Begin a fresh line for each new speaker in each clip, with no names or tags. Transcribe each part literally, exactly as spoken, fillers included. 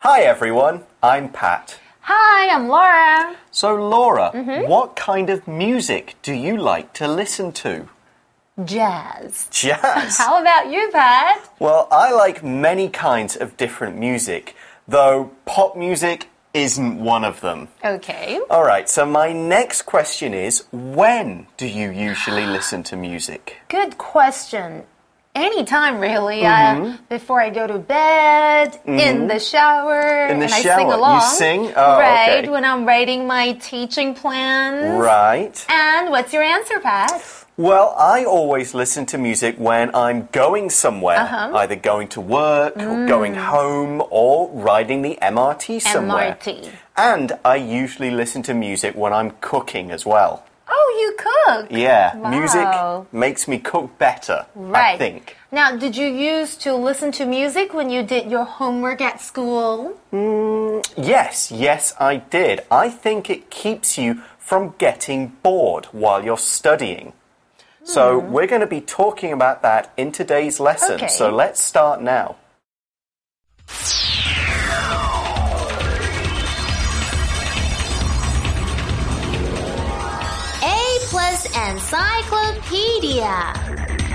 Hi everyone, I'm Pat.
Hi, I'm Laura.
So Laura,
mm-hmm.
what kind of music do you like to listen to?
Jazz.
Jazz?
How about you, Pat?
Well, I like many kinds of different music, though pop music isn't one of them.
Okay.
All right, so my next question is, when do you usually listen to music?
Good question. Anytime, really.
Mm-hmm.
uh, before I go to bed,
mm-hmm.
in the shower,
in the
and
shower.
I sing along.
You sing? Oh,
right,
okay.
when I'm writing my teaching plans.
Right.
And what's your answer, Pat?
Well, I always listen to music when I'm going somewhere,
uh-huh.
either going to work,
mm.
or going home, or riding the M R T somewhere.
M R T.
And I usually listen to music when I'm cooking as well.
Oh, you cook?
Yeah,
wow.
music makes me cook better,
right.
I think.
Now, did you used to listen to music when you did your homework at school?
Mm, yes, yes, I did. I think it keeps you from getting bored while you're studying. So
hmm.
we're going to be talking about that in today's lesson.
Okay.
So let's start now.
A plus Encyclopedia.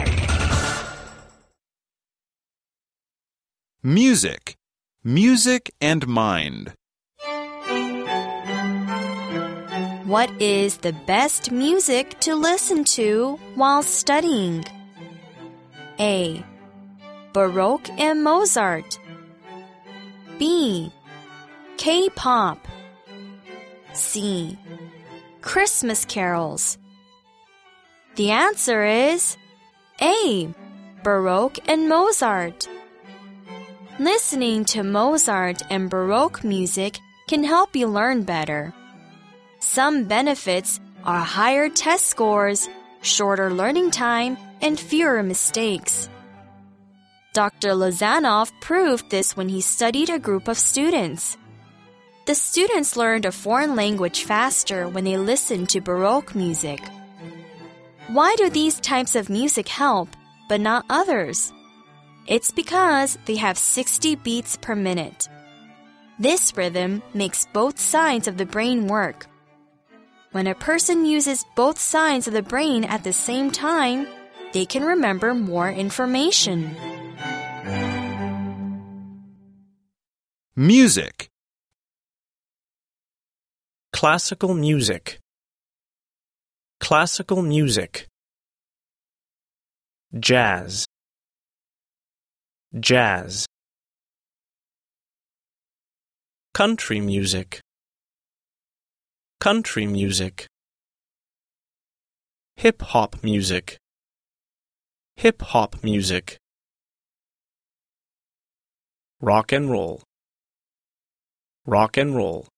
Music. Music and mind.
What is the best music to listen to while studying? A. Baroque and Mozart. B. K-pop. C. Christmas carols. The answer is A. Baroque and Mozart. Listening to Mozart and Baroque music can help you learn better. Some benefits are higher test scores, shorter learning time, and fewer mistakes. Doctor Lozanov proved this when he studied a group of students. The students learned a foreign language faster when they listened to Baroque music. Why do these types of music help, but not others? It's because they have sixty beats per minute. This rhythm makes both sides of the brain work. When a person uses both sides of the brain at the same time, they can remember more information.
Music.
Classical music. Classical music. Jazz. Jazz. Country music. Country music. Hip-hop music. Hip-hop music. Rock and roll. Rock and roll.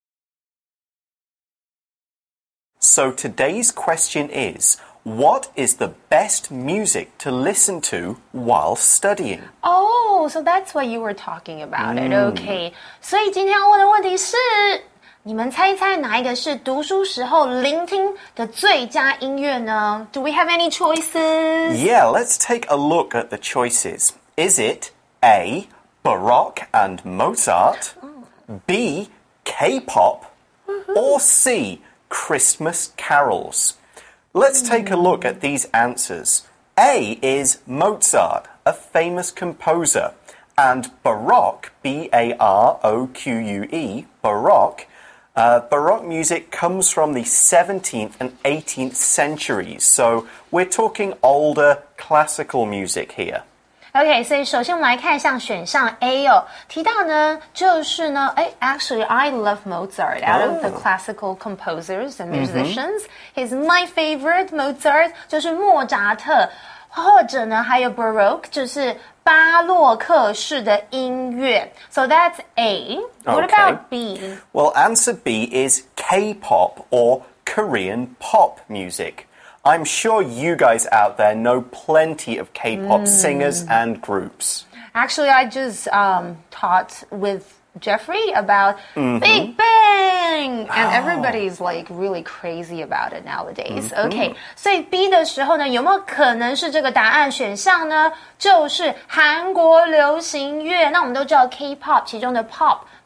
So today's question is, what is the best music to listen to while studying?
Oh, so that's what you were talking about it.
Mm.
Okay. 所以今天要问的问题是，你们猜一猜哪一个是读书时候聆听的最佳音乐呢？ Do we have any choices?
Yeah, let's take a look at the choices. Is it A. Baroque and Mozart, B. K-pop, or C. Christmas carols? Let's take a look at these answers. A is Mozart, a famous composer, and Baroque, B A R O Q U E, Baroque, uh, Baroque music comes from the seventeenth and eighteenth centuries, so we're talking older classical music here.
OK， 所以首先我们来看像选项 A 哦，提到呢就是呢，哎 ，actually I love Mozart out of the classical composers and musicians. He's my favorite. Mozart 就是莫扎特，或者呢还有 Baroque 就是巴洛克式的音乐。So that's A. What
Okay.
about B?
Well, answer B is K-pop or Korean pop music. I'm sure you guys out there know plenty of K-pop mm. singers and groups.
Actually, I just um, taught with Jeffrey about
mm-hmm.
Big Bang, and oh. everybody's like really crazy about it nowadays.
Mm-hmm.
Okay, 所以 B 的时候呢，有没有可能是这个答案选项呢？就是韩国流行乐。那我们都知道 K-pop 其中的 pop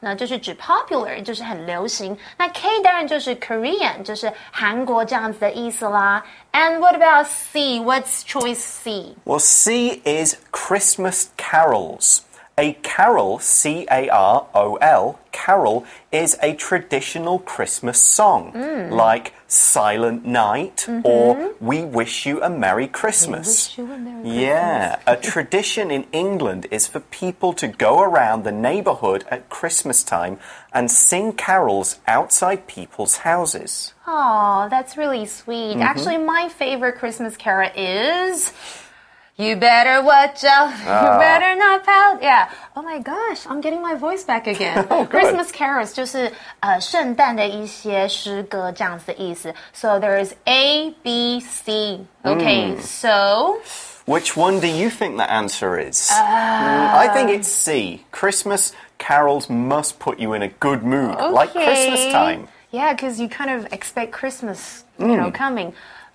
呢，就是指 popular， 就是很流行。那 K 当然就是 Korean， 就是韩国这样子的意思啦。And what about C? What's choice C?
Well, C is Christmas carols. A carol, C A R O L, carol is a traditional Christmas song,
mm.
like Silent Night
mm-hmm.
or We Wish You a Merry Christmas.
We wish you a Merry
yeah,
Christmas.
a tradition in England is for people to go around the neighbourhood at Christmas time and sing carols outside people's houses.
Oh, that's really sweet.
Mm-hmm.
Actually, my favorite Christmas carol is... You better watch out.
Ah.
You better not pout. Yeah. Oh my gosh, I'm getting my voice back again.
Oh,
Christmas carols 就是呃圣诞的一些诗歌这样子的意思。So there's A, B, C. Okay,
mm.
so
which one do you think the answer is? Uh, mm, I think it's C. Christmas carols must put you in a good mood,
okay.
like Christmas time.
Yeah, because you kind of expect Christmas, you mm. know, coming.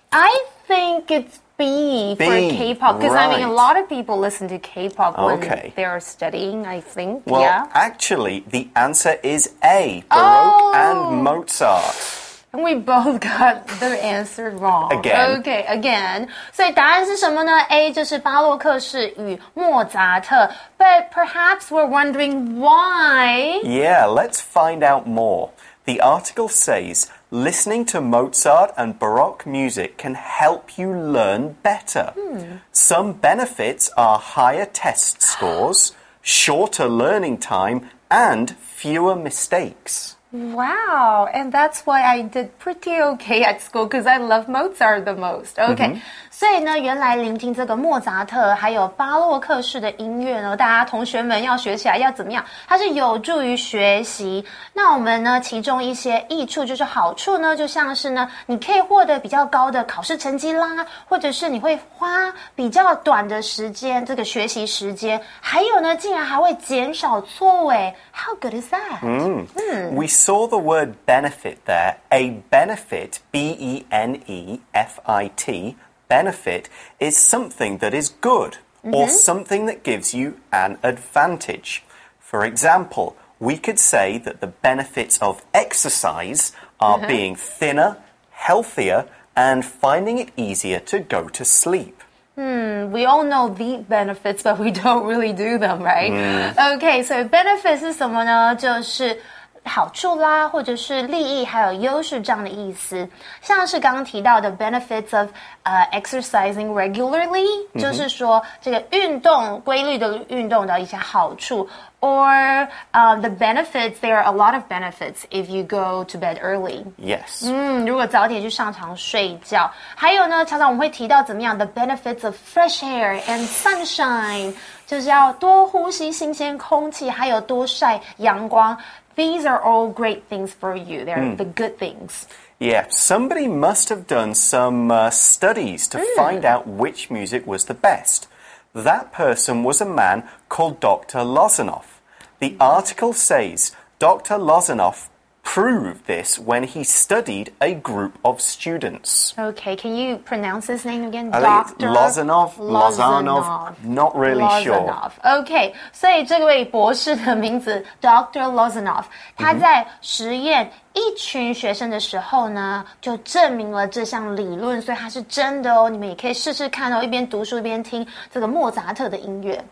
I think it's B,
B
for K-pop, because
right.
I mean a lot of people listen to K-pop
okay.
when they're studying, I think.
Well,
yeah.
actually, the answer is A, Baroque
oh.
and Mozart.
And we both got the answer wrong.
Again.
Okay, again. 所以答案是什么呢 ？A 就是巴洛克式与莫扎特。But perhaps we're wondering why.
Yeah, let's find out more. The article says, listening to Mozart and Baroque music can help you learn better.
Hmm.
Some benefits are higher test scores, shorter learning time, and fewer mistakes.
Wow, and that's why I did pretty okay at school because I love Mozart the most. Okay.
Mm-hmm.
所以呢，原来聆听这个莫扎特还有巴洛克式的音乐呢，大家同学们要学起来要怎么样？它是有助于学习。那我们呢，其中一些益处就是好处呢，就像是呢，你可以获得比较高的考试成绩啦，或者是你会花比较短的时间这个学习时间，还有呢，竟然还会减少错误。How good is that?
Mm. Mm. We saw the word benefit there. A benefit, B E N E F I T, benefit is something that is good mm-hmm. or something that gives you an advantage. For example, we could say that the benefits of exercise are mm-hmm. being thinner, healthier, and finding it easier to go to sleep.
Hmm, we all know the benefits, but we don't really do them, right?
Mm.
Okay, so benefits 是什么呢？就是好处啦，或者是利益，还有优势这样的意思。像是刚刚提到的 benefits of 呃、uh, exercising regularly，、mm-hmm. 就是说这个运动规律的运动的一些好处。Or uh, the benefits, there are a lot of benefits if you go to bed early.
Yes.
嗯，如果早点去上床睡觉。还有呢，常常我们会提到怎么样 the benefits of fresh air and sunshine， 就是要多呼吸新鲜空气，还有多晒阳光。These are all great things for you. They're mm. the good things.
Yeah, somebody must have done some uh, studies to mm. find out which music was the best. That person was a man called Doctor Lozanov. The article says Doctor Lozanov proved this when he studied a group of students.
Okay, can you pronounce his name again?
Doctor Lozanov, Lozanov, not really
Lozanov.
sure.
Okay, 所以这位博士的名字 Doctor Lozanov， 他在实验一群学生的时候呢，就证明了这项理论，所以它是真的哦。你们也可以试试看哦，一边读书一边听这个莫扎特的音乐。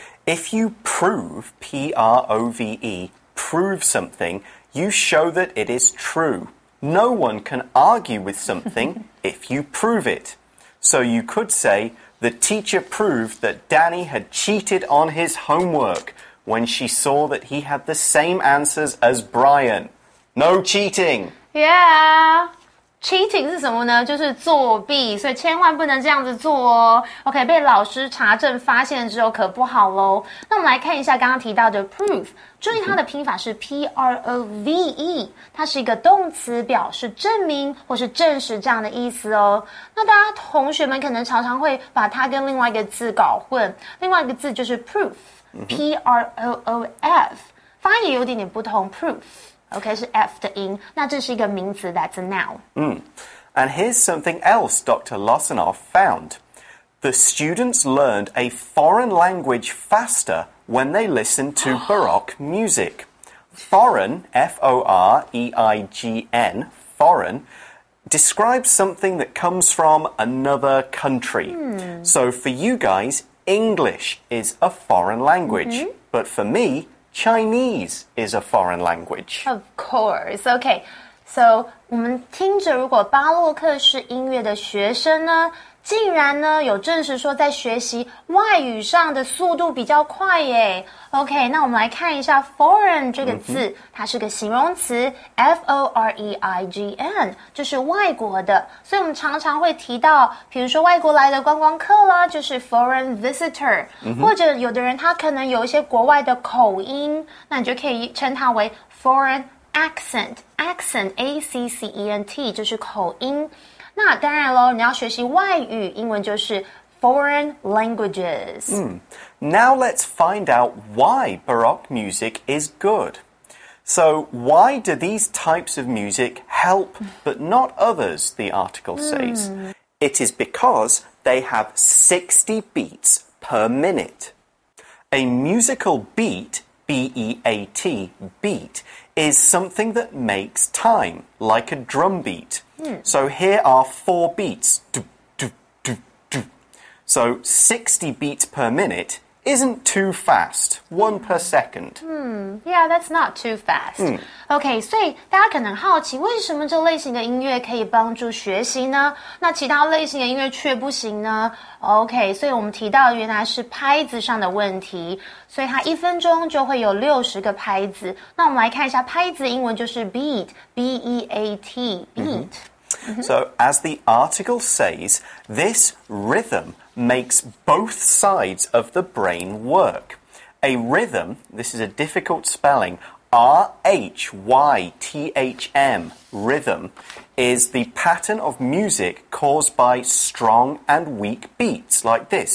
If you prove, P R O V E, prove something, you show that it is true. No one can argue with something if you prove it. So you could say, the teacher proved that Danny had cheated on his homework when she saw that he had the same answers as Brian. No cheating.
Yeah. Cheating 是什么呢？就是作弊，所以千万不能这样子做哦。OK， 被老师查证发现之后可不好咯。那我们来看一下刚刚提到的 prove， 注意它的拼法是 P R O V E， 它是一个动词，表示证明或是证实这样的意思哦。那大家同学们可能常常会把它跟另外一个字搞混，另外一个字就是 proof，P R O O F， 发音也有点点不同 ，proof。OK， 是 F 的音，那这是一个名词 ，that's a noun.
Mm. And here's something else Doctor Lozanov found. The students learned a foreign language faster when they listened to Baroque music. Foreign, F O R E I G N, foreign, describes something that comes from another country.
Hmm.
So for you guys, English is a foreign language.
Mm-hmm.
But for me, Chinese is a foreign language.
Of course. Okay. So 我们听着，如果巴洛克式音乐的学生呢，竟然呢有证实说在学习外语上的速度比较快耶。OK， 那我们来看一下 foreign 这个字，嗯、它是个形容词 ，F O R E I G N， 就是外国的。所以我们常常会提到，比如说外国来的观光客啦，就是 foreign visitor，、嗯、或者有的人他可能有一些国外的口音，那你就可以称它为 foreign accent accent A C C E N T 就是口音。那当然咯，你要学习外语，英文就是 foreign languages.
Mm. Now let's find out why Baroque music is good. So why do these types of music help but not others, the article says? Mm. It is because they have sixty beats per minute. A musical beat, B E A T, beat, is something that makes time, like a drum beat. Mm. So here are four beats. Do, do, do, do. So sixty beats per minute isn't too fast. One per second.
Hmm, yeah, that's not too fast. Mm. OK, 所以大家可能好奇，为什么这类型的音乐可以帮助学习呢？那其他类型的音乐却不行呢？ OK, 所以我们提到原来是拍子上的问题，所以它一分钟就会有六十个拍子。那我们来看一下拍子，英文就是 beat, B E A T, beat.
Mm-hmm. So, as the article says, this rhythm makes both sides of the brain work. A rhythm, this is a difficult spelling, R H Y T H M, rhythm, is the pattern of music caused by strong and weak beats, like this.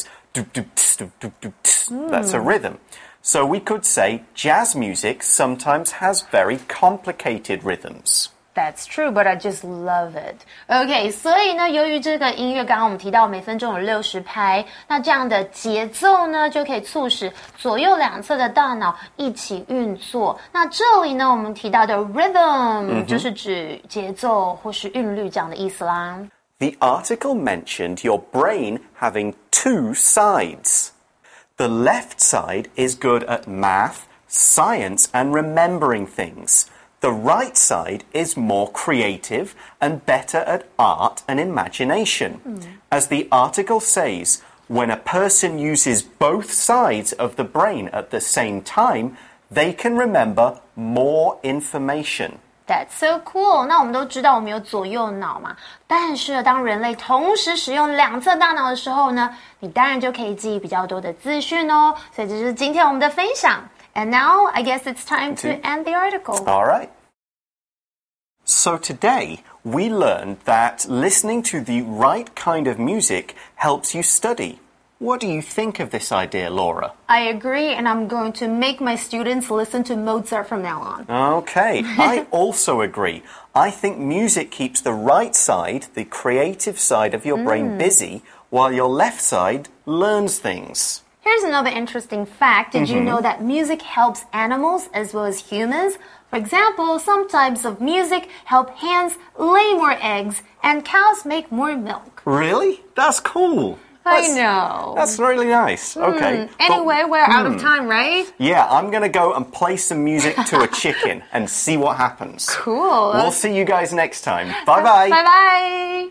Mm. That's a rhythm. So we could say jazz music sometimes has very complicated rhythms.
That's true, but I just love it. OK, 所以呢，由于这个音乐刚刚我们提到每分钟有六十拍，那这样的节奏呢，就可以促使左右两侧的大脑一起运作。那这里呢，我们提到的 rhythm、mm-hmm. 就是指节奏或是韵律这样的意思啦。
The article mentioned your brain having two sides. The left side is good at math, science, and remembering things.The right side is more creative and better at art and imagination. Mm. As the article says, when a person uses both sides of the brain at the same time, they can remember more information.
That's so cool. 那我们都知道我们有左右脑嘛，但是当人类同时使用两侧大脑的时候呢，你当然就可以记忆比较多的资讯哦。所以这就是今天我们的分享。And now, I guess it's time to end the article.
All right. So today, we learned that listening to the right kind of music helps you study. What do you think of this idea, Laura?
I agree, and I'm going to make my students listen to Mozart from now on.
Okay, I also agree. I think music keeps the right side, the creative side of your brain mm. busy, while your left side learns things.
Here's another interesting fact. Did mm-hmm. you know that music helps animals as well as humans? For example, some types of music help hens lay more eggs and cows make more milk.
Really? That's cool.
That's,
I
know.
That's really nice.
Mm.
Okay.
Anyway,
but,
we're out
mm,
of time, right?
Yeah, I'm going to go and play some music to a chicken and see what happens.
Cool.
We'll see you guys next time. Bye-bye.
Bye-bye.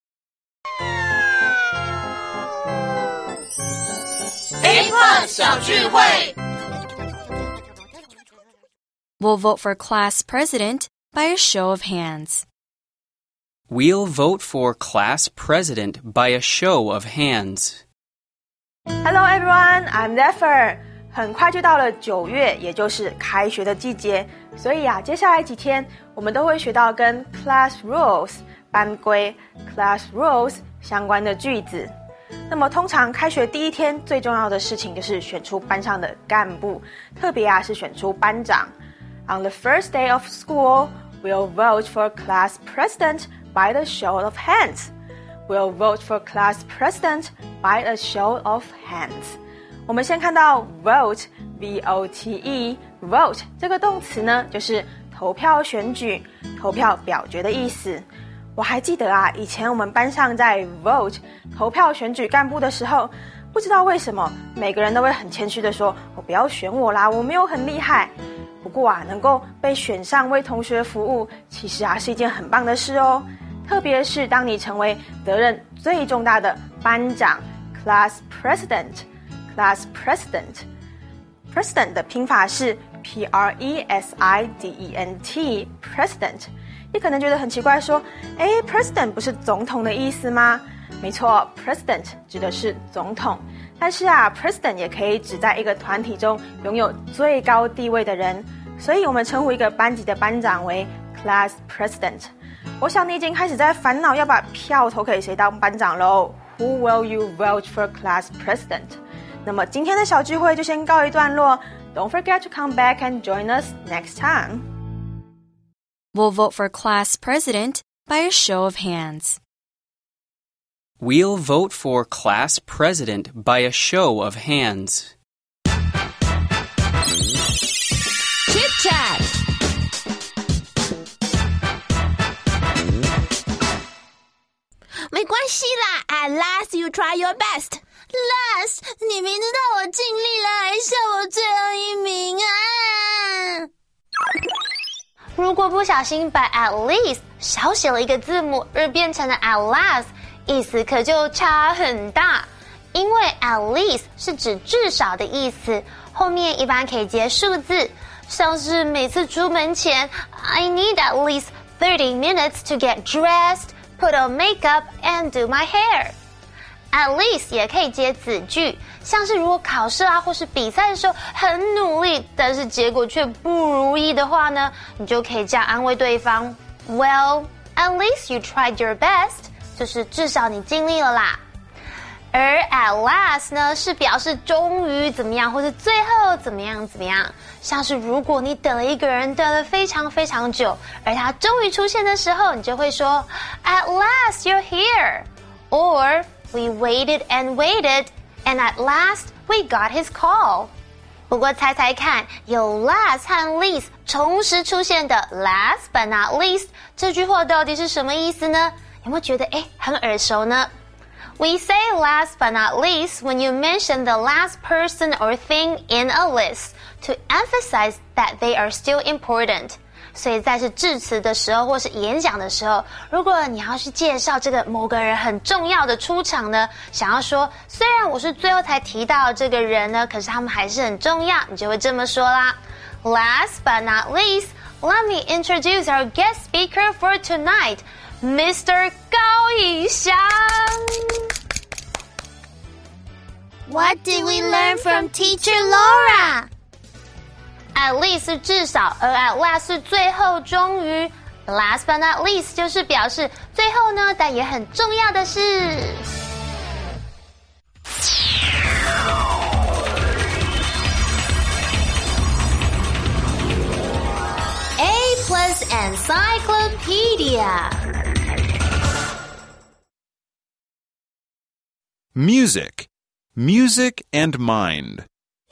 A-Pod 小聚会
We'll vote for class president by a show of hands.
We'll vote for class president by a show of hands.
Hello everyone, I'm Zephyr. 很快就到了九月，也就是开学的季节，所以啊，接下来几天我们都会学到跟 class rules 班规 class rules 相关的句子。那么通常开学第一天最重要的事情就是选出班上的干部，特别啊是选出班长。On the first day of school, we'll vote for class president by the show of hands. We'll vote for class president by a show of hands. 我们先看到 vote V O T E vote 这个动词呢，就是投票选举、投票表决的意思。我还记得啊，以前我们班上在 vote 投票选举干部的时候，不知道为什么每个人都会很谦虚的说，我不要选我啦，我没有很厉害。不过啊，能够被选上为同学服务，其实啊是一件很棒的事哦。特别是当你成为责任最重大的班长 class president class president president 的拼法是 P R E S I D E N T president。 你可能觉得很奇怪，说诶 president 不是总统的意思吗？没错， president 指的是总统，但是啊 president 也可以指在一个团体中拥有最高地位的人，所以我们称呼一个班级的班长为 class president。 我想你已经开始在烦恼要把票投给谁当班长咯。 Who will you vote for class president？ 那么今天的小聚会就先告一段落。 Don't forget to come back and join us next time.
We'll vote for class president by a show of hands.
We'll vote for class president by a show of hands.
Chit chat.
没关系啦 At last you try your best. Last 你明知道我尽力了还笑我最后一名啊。
如果不小心把 at least 少写了一个字母而变成了 at last， 意思可就差很大。因为 at least 是指至少的意思，后面一般可以接数字，像是每次出门前 I need at least thirty minutes to get dressed, put on makeup and do my hair. At least 也可以接子句，像是如果考试啊或是比赛的时候很努力，但是结果却不如意的话呢，你就可以这样安慰对方 Well, at least you tried your best， 就是至少你尽力了啦。而 at last 呢是表示终于怎么样，或是最后怎么样怎么样，像是如果你等了一个人等了非常非常久，而他终于出现的时候，你就会说 At last you're here， or We waited and waited, and at last we got his call. 不过猜猜看，有 last 和 least 同时出现的 last but not least 这句话到底是什么意思呢？有没有觉得诶很耳熟呢？ We say last but not least when you mention the last person or thing in a list to emphasize that they are still important.所以在是致辞的时候或是演讲的时候，如果你要去介绍这个某个人很重要的出场呢，想要说虽然我是最后才提到这个人呢，可是他们还是很重要，你就会这么说啦。 Last but not least, let me introduce our guest speaker for tonight, Mister 高以翔。
What did we learn from Teacher Laura?At
least 是至少，而 at last 是最后终于。 Last but not least 就是表示最后呢，但也很重要的事。A plus Encyclopedia.
Music. Music and mind.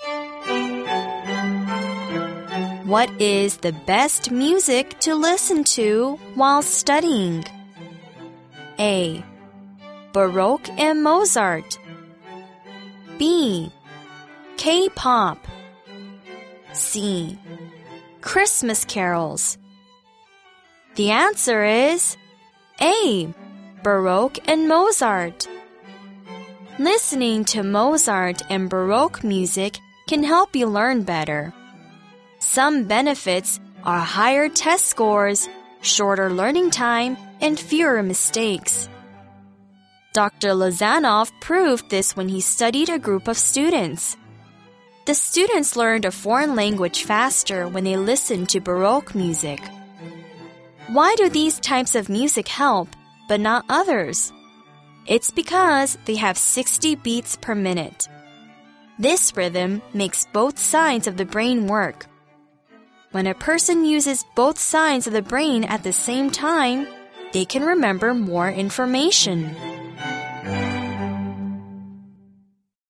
What is the best music to listen to while studying? A. Baroque and Mozart. B. K-pop. C. Christmas carols. The answer is A. Baroque and Mozart. Listening to Mozart and Baroque music can help you learn better. Some benefits are higher test scores, shorter learning time, and fewer mistakes. Doctor Lozanov proved this when he studied a group of students. The students learned a foreign language faster when they listened to Baroque music. Why do these types of music help, but not others? It's because they have sixty beats per minute. This rhythm makes both sides of the brain work. When a person uses both sides of the brain at the same time, they can remember more information.